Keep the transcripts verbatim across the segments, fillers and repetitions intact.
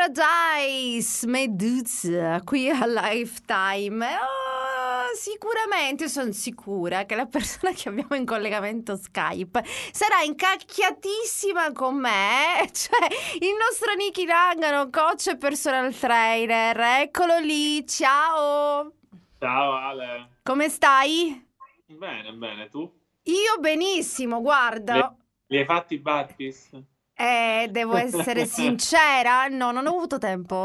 Paradise Medusa qui a Lifetime. Oh, sicuramente sono sicura che la persona che abbiamo in collegamento Skype sarà incacchiatissima con me, cioè il nostro Niki Langano, coach e personal trainer. Eccolo lì, ciao. Ciao Ale. Come stai? Bene, bene, tu? Io benissimo, Li, guarda. li hai fatti i burpees? Eh, devo essere sincera, no, non ho avuto tempo.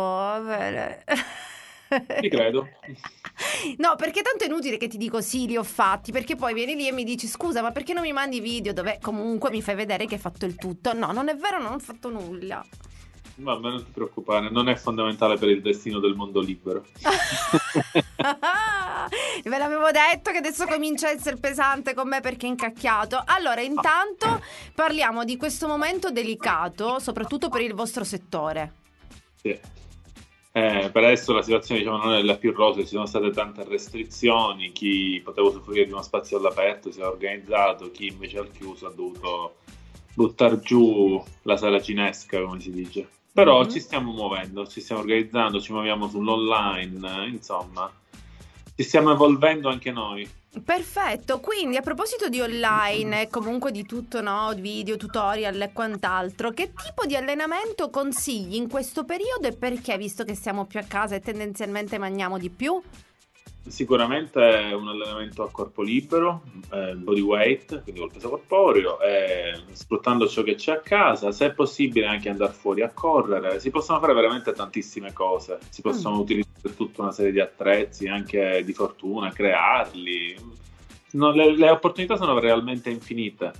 Ti credo. No, perché tanto è inutile che ti dico sì, li ho fatti, perché poi vieni lì e mi dici scusa, ma perché non mi mandi video dove comunque mi fai vedere che hai fatto il tutto? No, non è vero, non ho fatto nulla. Vabbè, non ti preoccupare, non è fondamentale per il destino del mondo libero. Ve l'avevo detto che adesso comincia a essere pesante con me perché è incacchiato. Allora, intanto parliamo di questo momento delicato, soprattutto per il vostro settore. Sì. Eh, per adesso la situazione, diciamo, non è la più rosea, ci sono state tante restrizioni, chi poteva usufruire di uno spazio all'aperto si è organizzato, chi invece al chiuso ha dovuto buttare giù la sala cinesca, come si dice. Però Mhm. ci stiamo muovendo, ci stiamo organizzando, ci muoviamo sull'online, insomma, ci stiamo evolvendo anche noi. Perfetto, quindi a proposito di online e comunque di tutto, no? Video, tutorial e quant'altro, che tipo di allenamento consigli in questo periodo e perché, visto che siamo più a casa e tendenzialmente mangiamo di più? Sicuramente è un allenamento a corpo libero, eh, body weight, quindi col peso corporeo, eh, sfruttando ciò che c'è a casa, se è possibile anche andare fuori a correre, si possono fare veramente tantissime cose, si Mm. possono utilizzare tutta una serie di attrezzi, anche di fortuna, crearli. No, le, le opportunità sono realmente infinite.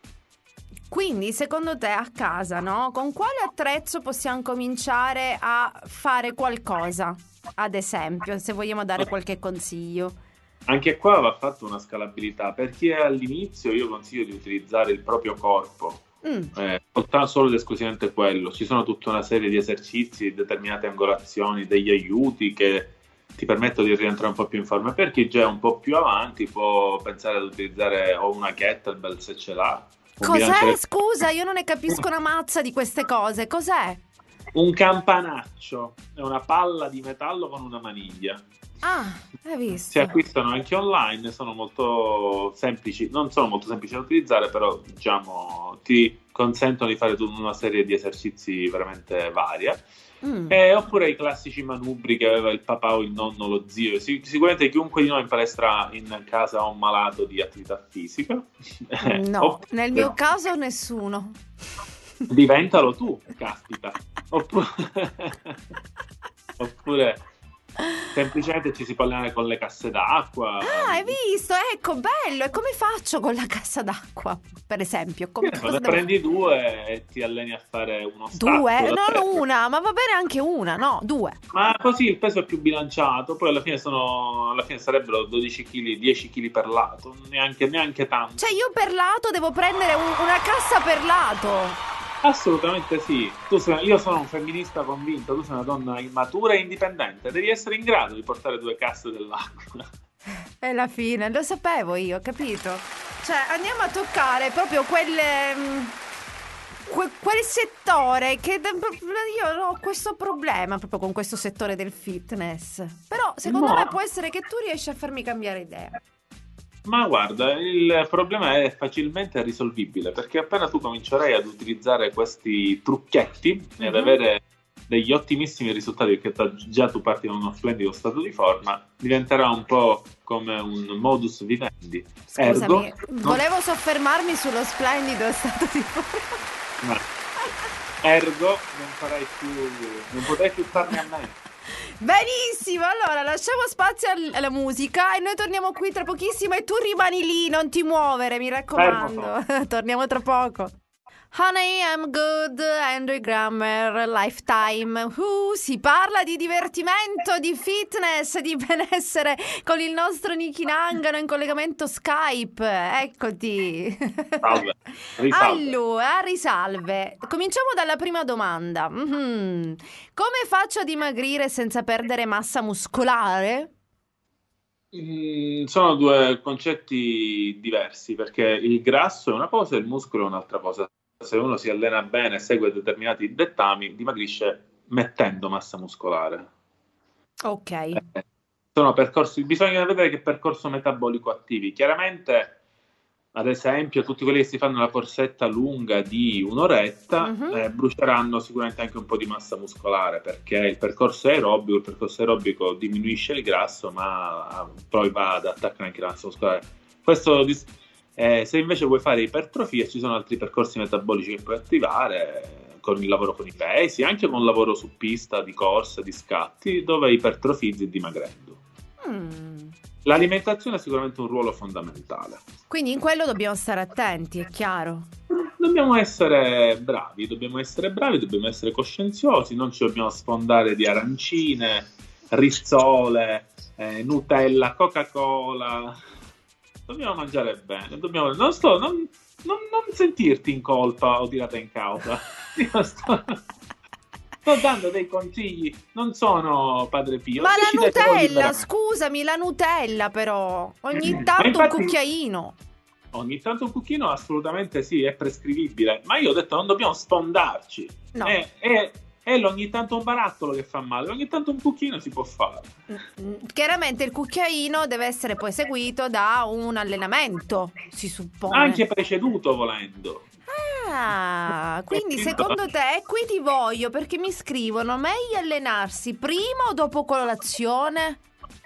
Quindi, secondo te, a casa, no? Con quale attrezzo possiamo cominciare a fare qualcosa? Ad esempio, se vogliamo dare qualche consiglio. Anche qua va fatta una scalabilità. Per chi è all'inizio, io consiglio di utilizzare il proprio corpo, Mm. eh, soltanto solo ed esclusivamente quello. Ci sono tutta una serie di esercizi, determinate angolazioni, degli aiuti che ti permettono di rientrare un po' più in forma. Per chi già è un po' più avanti, può pensare ad utilizzare o una kettlebell se ce l'ha, un Cos'è? bilanciere, Scusa, io non ne capisco una mazza di queste cose. Cos'è? un campanaccio, è una palla di metallo con una maniglia. Ah, hai Si visto? acquistano anche online, sono molto semplici, non sono molto semplici da utilizzare, però diciamo ti consentono di fare tutta una serie di esercizi veramente varia. Mm. Eh, oppure i classici manubri che aveva il papà o il nonno, lo zio. Sic- sicuramente chiunque di noi in palestra in casa ha un malato di attività fisica. Eh, No, nel mio oppure caso nessuno. diventalo tu, caspita. Oppure, oppure semplicemente ci si può allenare con le casse d'acqua. Ah, hai visto? Ecco, bello. E come faccio con la cassa d'acqua, per esempio? Che Com- ne so, cosa ne devo fare? prendi due e ti alleni a fare uno stacco Due? da Non terra. una, ma va bene anche una, no, due. Ma così il peso è più bilanciato, poi alla fine, sono, alla fine sarebbero dodici chili, dieci chili per lato, neanche, neanche Cioè, tanto. io per lato devo prendere un- una cassa per lato. Assolutamente sì. Tu sei- io sono un femminista convinto, tu sei una donna immatura e indipendente, devi essere in grado di portare due casse dell'acqua. È la fine, lo sapevo io, capito? Cioè, andiamo a toccare proprio quelle, mm, que- quel settore che de- io ho questo problema proprio con questo settore del fitness. Però secondo me No, può essere che tu riesci a farmi cambiare idea. ma guarda, il problema è facilmente risolvibile perché appena tu comincerai ad utilizzare questi trucchetti e ad Mhm. avere degli ottimissimi risultati, perché ta- già tu parti da uno splendido stato di forma, diventerà un po' come un modus vivendi. Ergo, Scusami, non, volevo soffermarmi sullo splendido stato di forma. no, ergo non farai più, non potrai più starne a meno. Benissimo, allora lasciamo spazio al- alla musica e noi torniamo qui tra pochissimo e tu rimani lì, non ti muovere, mi Fermo sono. raccomando. Torniamo tra poco. Honey, I'm good, Andrew Grammer, Lifetime. Uh, si parla di divertimento, di fitness, di benessere con il nostro Niki Nangano in collegamento Skype. Eccoti. Salve, risalve. Allora, risalve. Cominciamo dalla prima domanda. Mhm. Come faccio a dimagrire senza perdere massa muscolare? Mm, sono due concetti diversi perché il grasso è una cosa e il muscolo è un'altra cosa. Se uno si allena bene e segue determinati dettami, dimagrisce mettendo massa muscolare. Ok. Eh, sono percorsi, bisogna vedere che percorso metabolico attivi. Chiaramente, ad esempio, tutti quelli che si fanno la corsetta lunga di un'oretta Mhm. eh, bruceranno sicuramente anche un po' di massa muscolare, perché il percorso aerobico, il percorso aerobico diminuisce il grasso, ma poi va ad attaccare anche la massa muscolare. Questo, eh, se invece vuoi fare ipertrofia, ci sono altri percorsi metabolici che puoi attivare eh, con il lavoro con i pesi, anche con il lavoro su pista, di corsa, di scatti, dove ipertrofizzi dimagrendo. Mm. L'alimentazione ha sicuramente un ruolo fondamentale. Quindi in quello dobbiamo stare attenti, è chiaro. Dobbiamo essere bravi, dobbiamo essere bravi, dobbiamo essere coscienziosi, non ci dobbiamo sfondare di arancine, rizzole, eh, Nutella, Coca-Cola. Dobbiamo mangiare bene, dobbiamo... non, sto, non, non, non sentirti in colpa o tirata in causa. Io sto... sto dando dei consigli, non sono Padre Pio. Ma la Decidete voi Nutella, liberamente. scusami, la Nutella però, ogni Ma tanto infatti- un cucchiaino. Ogni tanto un cucchiaino assolutamente sì, è prescrivibile, ma io ho detto non dobbiamo sfondarci. No. È, è, è ogni tanto un barattolo che fa male, ogni tanto un cucchiaino si può fare. Mm, Chiaramente il cucchiaino deve essere poi seguito da un allenamento, si suppone. Anche preceduto volendo. Ah, quindi secondo te, qui ti voglio perché mi scrivono, meglio allenarsi prima o dopo colazione?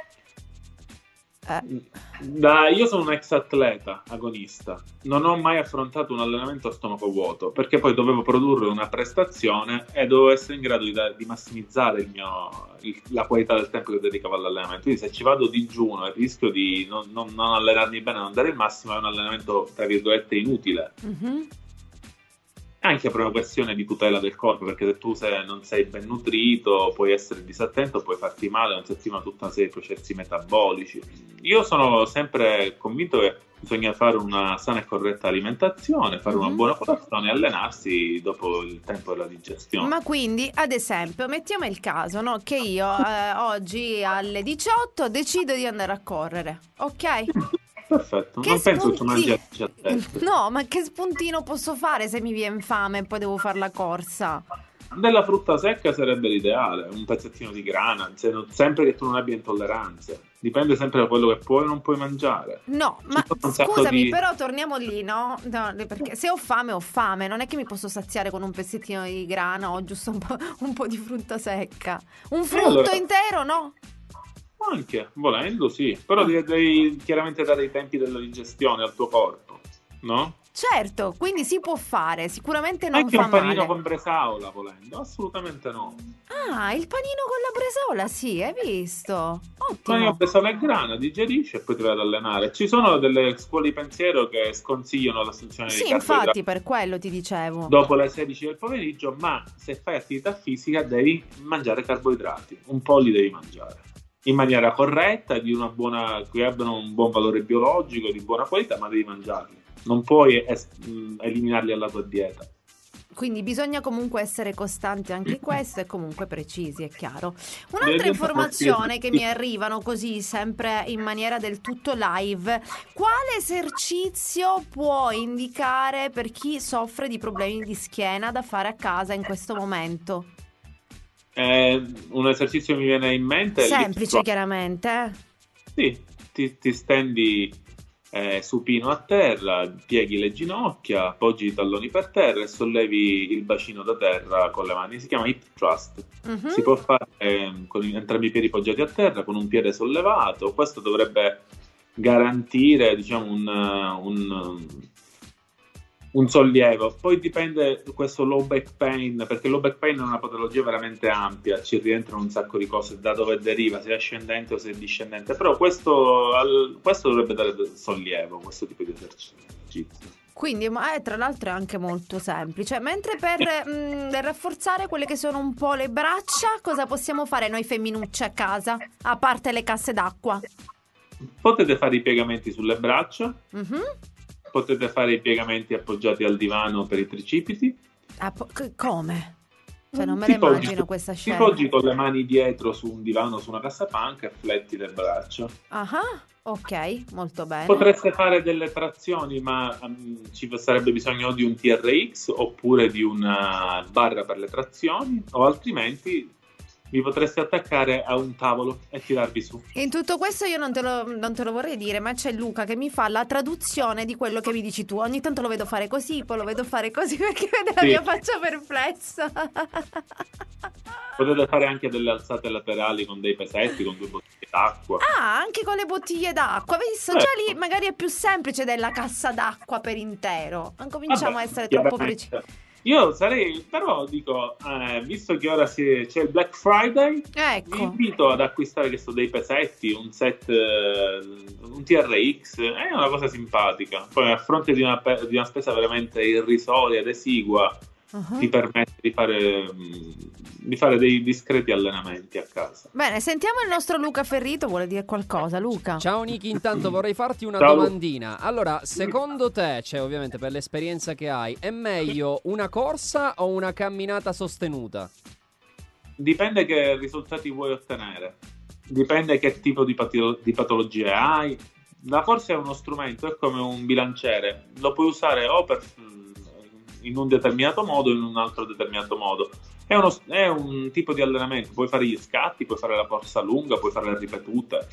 Eh, Da, io sono un ex atleta agonista, non ho mai affrontato un allenamento a stomaco vuoto perché poi dovevo produrre una prestazione e dovevo essere in grado di, da- di massimizzare il mio, il- la qualità del tempo che dedicavo all'allenamento. Quindi se ci vado digiuno e rischio di non, non- non allenarmi bene, non dare il massimo, è un allenamento tra virgolette inutile. mhm. Anche per una questione di tutela del corpo, perché se tu sei- non sei ben nutrito, puoi essere disattento, puoi farti male, non si attiva tutta una serie di processi metabolici. Io sono sempre convinto che bisogna fare una sana e corretta alimentazione, fare una Mhm. buona colazione e allenarsi dopo il tempo della digestione. Ma quindi, ad esempio, mettiamo il caso, no, che io eh, oggi alle diciotto decido di andare a correre, ok? Perfetto, Che non penso che tu spunti- mangi alle diciassette. No, ma che spuntino posso fare se mi viene fame e poi devo fare la corsa? Della frutta secca sarebbe l'ideale, un pezzettino di grana, se non- sempre che tu non abbia intolleranze. Dipende sempre da quello che puoi o non puoi mangiare. No, Ci ma sono un sacco scusami, di- però torniamo lì, no? No, perché se ho fame, ho fame, non è che mi posso saziare con un pezzettino di grana o giusto un po', un po' di frutta secca. Un frutto allora- intero, no? Anche, volendo sì, però devi, devi chiaramente dare i tempi della digestione al tuo corpo, no? Certo, quindi si può fare, sicuramente non Anche fa un panino male. con bresaola, volendo, assolutamente no. Ah, il panino con la bresaola, sì, hai visto? Il panino Ottimo. con bresaola e grana, digerisci e poi ti vai ad allenare. Ci sono delle scuole di pensiero che sconsigliano l'assunzione Sì, di carboidrati infatti, per quello ti dicevo. dopo le sedici del pomeriggio, ma se fai attività fisica devi mangiare carboidrati, un po' li devi mangiare in maniera corretta, di una buona, che abbiano un buon valore biologico, di buona qualità, ma devi mangiarli. Non puoi es- mh, eliminarli alla tua dieta. Quindi bisogna comunque essere costanti anche in questo e comunque precisi, è chiaro. Deve Un'altra diventare informazione che una- mi arrivano così, sempre in maniera del tutto live, quale esercizio può indicare per chi soffre di problemi di schiena da fare a casa in questo momento? Eh, un esercizio che mi viene in mente è il Semplice, lip squat. chiaramente. eh? Sì, ti, ti stendi eh, supino a terra, pieghi le ginocchia, appoggi i talloni per terra e sollevi il bacino da terra con le mani. Si chiama hip thrust. Mhm. Si può fare eh, con entrambi i piedi poggiati a terra, con un piede sollevato. Questo dovrebbe garantire, diciamo, un, un, un sollievo. Poi dipende questo low back pain, perché low back pain è una patologia veramente ampia, ci rientrano un sacco di cose da dove deriva, se è ascendente o se è discendente, però questo, al- questo dovrebbe dare sollievo, questo tipo di esercizio. Quindi, ma è tra l'altro è anche molto semplice. Mentre per mm, rafforzare quelle che sono un po' le braccia, cosa possiamo fare noi femminucce a casa? A parte le casse d'acqua. Potete fare i piegamenti sulle braccia, Mhm. potete fare i piegamenti appoggiati al divano per i tricipiti. Ah, po- c- come? Cioè non me Ti la poggi, immagino questa ti scena. poggi con le mani dietro su un divano, su una cassapanca e fletti le braccia. Ah, ok, molto bene. Potreste fare delle trazioni, ma um, ci sarebbe bisogno di un T R X oppure di una barra per le trazioni, o altrimenti vi potreste attaccare a un tavolo e tirarvi su. In tutto questo io non te, lo, non te lo vorrei dire, ma c'è Luca che mi fa la traduzione di quello che mi dici tu. Ogni tanto lo vedo fare così, poi lo vedo fare così perché vede la Sì. mia faccia perplessa. Potete fare anche delle alzate laterali con dei pesetti, con due bottiglie d'acqua. Ah, anche con le bottiglie d'acqua. Hai visto? Eh. Già lì magari è più semplice della cassa d'acqua per intero. Non cominciamo Vabbè, a essere troppo chiaramente. precisi. Io sarei, però dico, eh, visto che ora si- c'è il Black Friday, vi Ecco. invito ad acquistare che so, dei pesetti, un set, eh, un T R X, è una cosa simpatica. Poi a fronte di una, pe- di una spesa veramente irrisoria ed esigua, Uh-huh. ti permette di fare, mh, di fare dei discreti allenamenti a casa. Bene, sentiamo il nostro Luca Ferrito. Vuole dire qualcosa, Luca? Ciao Niki, intanto vorrei farti una Ciao. domandina. Allora, secondo te, cioè ovviamente per l'esperienza che hai, è meglio una corsa o una camminata sostenuta? Dipende che risultati vuoi ottenere, dipende che tipo di, patio- di patologie hai. La corsa è uno strumento, è come un bilanciere, lo puoi usare o per, in un determinato modo o in un altro determinato modo. È, uno, è un tipo di allenamento, puoi fare gli scatti, puoi fare la corsa lunga, puoi fare le ripetute.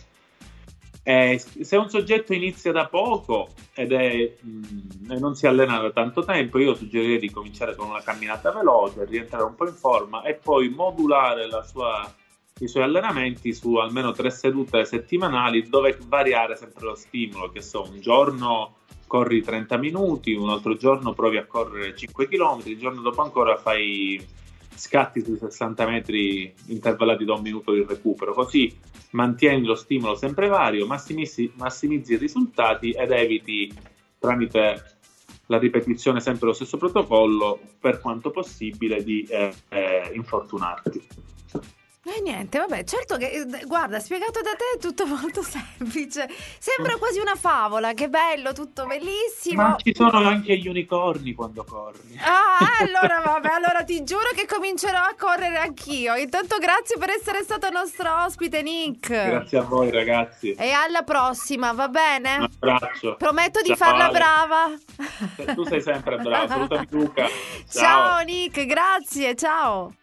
Eh, se un soggetto inizia da poco ed è, mh, e non si allena da tanto tempo, io suggerirei di cominciare con una camminata veloce, rientrare un po' in forma e poi modulare la sua, i suoi allenamenti su almeno tre sedute settimanali, dove variare sempre lo stimolo, che so, un giorno corri trenta minuti, un altro giorno provi a correre cinque chilometri, il giorno dopo ancora fai scatti sui sessanta metri intervallati da un minuto di recupero, così mantieni lo stimolo sempre vario, massimizzi, massimizzi i risultati ed eviti tramite la ripetizione sempre lo stesso protocollo, per quanto possibile, di eh, eh, infortunarti. E niente, vabbè, certo che, eh, guarda, spiegato da te è tutto molto semplice. Sembra quasi una favola, che bello, tutto bellissimo. Ma ci sono anche gli unicorni quando corri. Ah, allora vabbè, allora ti giuro che comincerò a correre anch'io. Intanto grazie per essere stato nostro ospite, Nick. Grazie a voi ragazzi. E alla prossima, va Un bene? abbraccio. Prometto di Ciao, farla Ale. brava. Tu sei sempre bravo. Salutami Luca. Ciao Nick, grazie, ciao.